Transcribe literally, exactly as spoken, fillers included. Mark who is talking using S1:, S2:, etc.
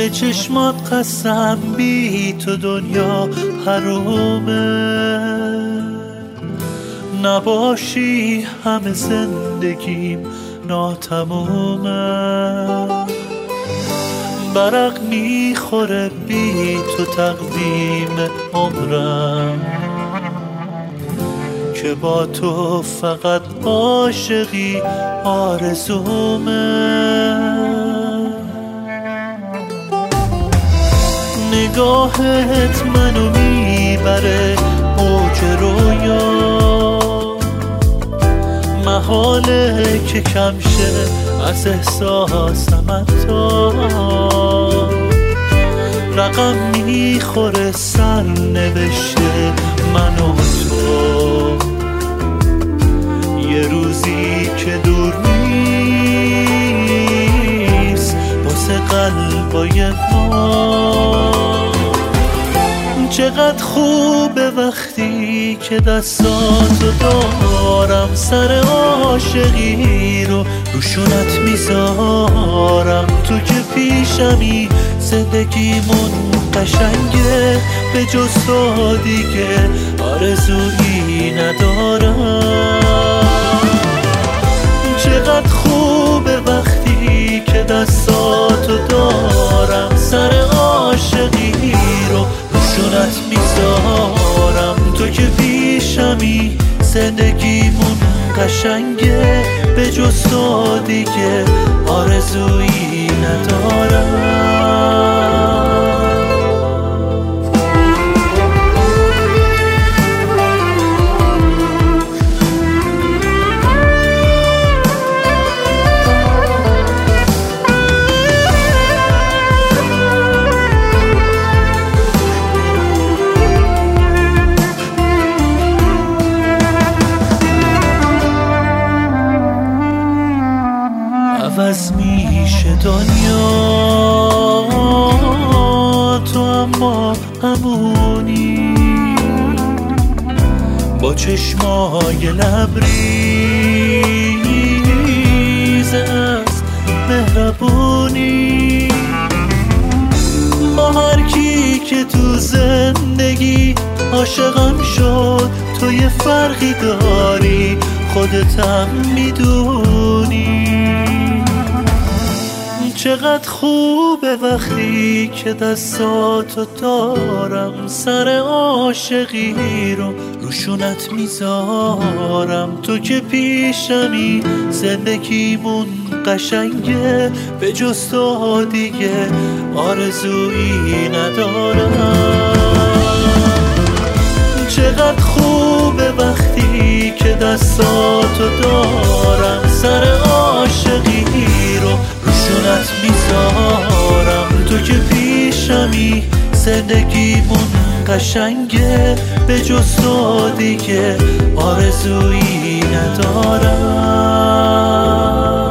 S1: به چشمات قسم بی تو دنیا حرومه، نباشی همه زندگیم ناتمومه. برق میخوره بی تو تقویم عمرم، که با تو فقط عاشقی آرزومه. نگاهت منو میبره اوج رویا، محاله که کم شه از احساسم حتی. رقم میخوره سر نوشته من و تو، یه روزی که دور نیست واسه قلبای ما. چقدر خوبه وقتی که دستاتو دارم، سر عاشقی رو روشونت میذارم. تو که پیشمی زندگیمون قشنگه، به جز تو دیگه آرزویی ندارم. چقدر خوبه وقتی که دستاتو دارم، سر عاشقی رو روشونت میذارم. تو که پیشمی زندگیمون قشنگه، به جز تو دیگه آرزویی ندارم. عوض میشه دنیا تو اما همونی، با چشمای لبریز از مهربونی. با هر کی که تو زندگی عاشقم شد، تو یه فرقی داری خودتم میدونی. چقدر خوبه وقتی که دستاتو دارم، سر عاشقی رو روشونت میذارم. تو که پیشمی زندگیمون قشنگه، به جز تو دیگه آرزویی ندارم. چقدر خوبه وقتی که دستاتو دارم، سر عاشقی رو روشونت میذارم. تو که پیشمی زندگیمون قشنگه، به جز تو دیگه آرزویی ندارم.